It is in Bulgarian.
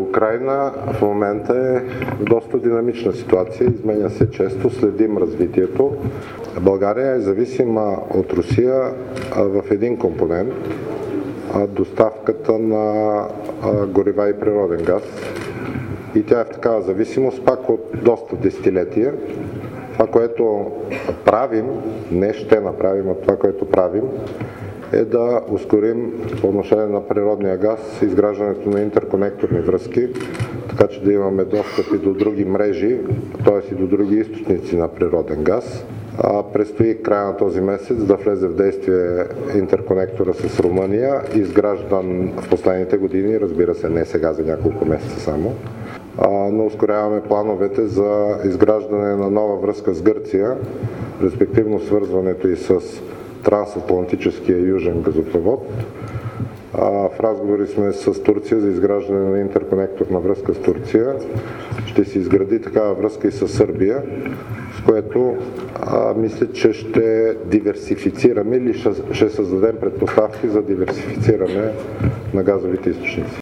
Украйна в момента е в доста динамична ситуация, изменя се често, следим развитието. България е зависима от Русия в един компонент – доставката на горива и природен газ. И тя е в такава зависимост пак от доста десетилетия. Това, което правим, не ще направим, а това, което правим, е да ускорим по отношение на природния газ изграждането на интерконекторни връзки, така че да имаме достъп и до други мрежи, т.е. и до други източници на природен газ. Предстои края на този месец да влезе в действие интерконектора с Румъния, изграждан в последните години, разбира се, не сега, за няколко месеца само, но ускоряваме плановете за изграждане на нова връзка с Гърция, респективно свързването и с трансатлантическия южен газопровод. В разговори сме с Турция за изграждане на интерконекторна връзка с Турция. Ще се изгради такава връзка и с Сърбия, с което мисля, че ще диверсифицираме или ще създадем предпоставки за диверсифициране на газовите източници.